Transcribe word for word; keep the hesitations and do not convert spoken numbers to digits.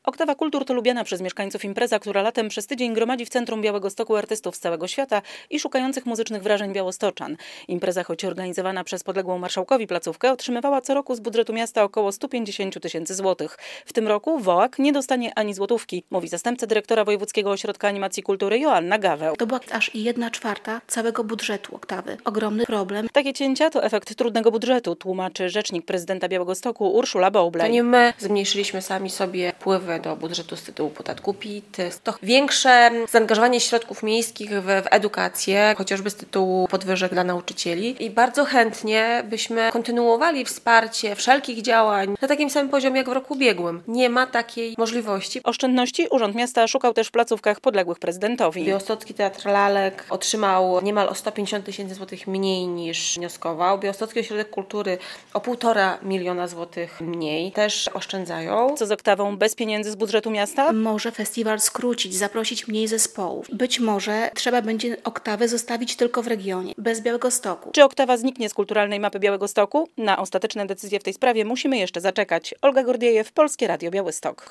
Oktawa Kultur to lubiana przez mieszkańców impreza, która latem przez tydzień gromadzi w centrum Białegostoku artystów z całego świata i szukających muzycznych wrażeń białostoczan. Impreza, choć organizowana przez podległą marszałkowi placówkę, otrzymywała co roku z budżetu miasta około sto pięćdziesiąt tysięcy złotych. W tym roku wołak nie dostanie ani złotówki, mówi zastępca dyrektora Wojewódzkiego Ośrodka Animacji i Kultury Joanna Gaweł. To była aż jedna czwarta całego budżetu Oktawy. Ogromny problem. Takie cięcia to efekt trudnego budżetu, tłumaczy rzecznik prezydenta Białegostoku Urszula Bołblej. To nie my zmniejszyliśmy sami sobie wpływy do budżetu z tytułu podatku P I T. To większe zaangażowanie środków miejskich w, w edukację, chociażby z tytułu podwyżek dla nauczycieli. I bardzo chętnie byśmy kontynuowali wsparcie wszelkich działań na takim samym poziomie jak w roku ubiegłym. Nie ma takiej możliwości. Oszczędności Urząd Miasta szukał też w placówkach podległych prezydentowi. Białostocki Teatr Lalek otrzymał niemal o sto pięćdziesiąt tysięcy złotych mniej niż wnioskował. Białostocki Ośrodek Kultury o półtora miliona złotych mniej. Też oszczędzają. Co z Oktawą bez pieniędzy z budżetu miasta? Może festiwal skrócić, zaprosić mniej zespołów. Być może trzeba będzie Oktawę zostawić tylko w regionie, bez Białegostoku. Czy Oktawa zniknie z kulturalnej mapy Białegostoku? Na ostateczne decyzje w tej sprawie musimy jeszcze zaczekać. Olga Gordiejew, Polskie Radio Białystok.